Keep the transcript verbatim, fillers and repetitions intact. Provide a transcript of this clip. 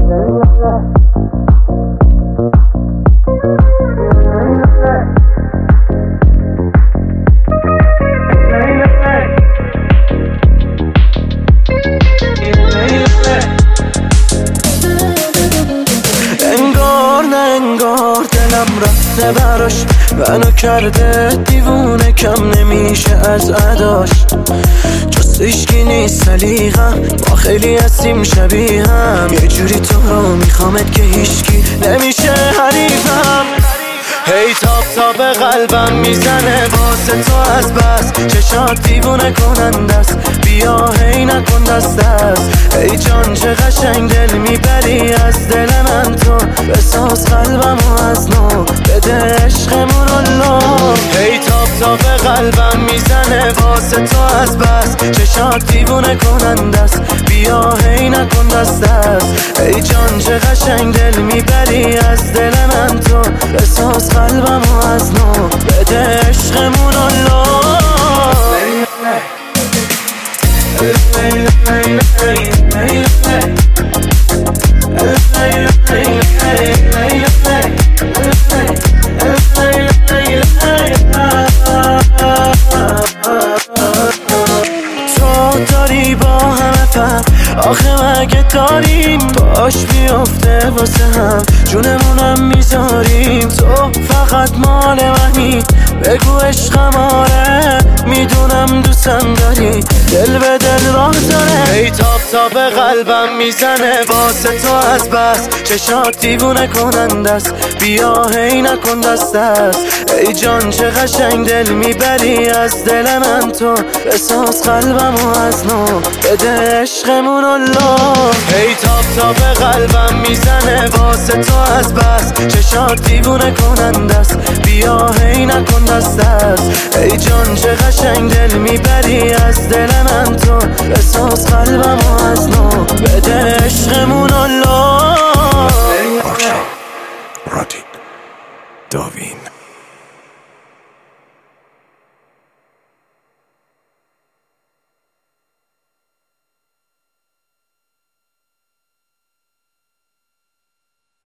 رفته براش منو کرده دیوونه، کم نمیشه از عداش. جز عشقی نیست سلیقم، ما خیلی هستیم شبیه هم. یه جوری تو رو میخوامت که هیچکی نمیشه حریفم. هی تاب تاب قلبم میزنه واسه تو از بس، چشات دیوونه کننده است، بیا هی نکن دست دست. ای جان چه قشنگ دل میبری از دل من تو، بساز قلبمو از نو، بده عشقمون رو. هی تاب تاب قلبم میزنه واسه تو از بس، چشات دیوونه کننده است، بیا هی نکن دست دست. ای جان چه قشنگ دل میبری از دل من تو، بساز قلبمو از نو، بده عشقمون رو. تو داری با همه فرق، آخه مگه داریم باش بیافته واسه هم، جونمونم میذاریم. تو فقط مال منی، بگو عشقم آره، میدونم دوستم داری، دل به دل راه داره. ای تاب تاب قلبم میزنه واسه تو از بس، چشات دیوونه کننده است، بیا هی نکن دست دست. ای جان چه قشنگ دل میبری از دل من تو، بساز قلبمو از نو، بده عشقمون رو. ای تاب تاب قلبم میزنه واسه تو از بس، چشات دیوونه کننده است، بیا هی نکن دست دست. ای جان چه قشنگ دل میبری از دل من تو، بساز قلبمو از نو، بده عشقمون رو.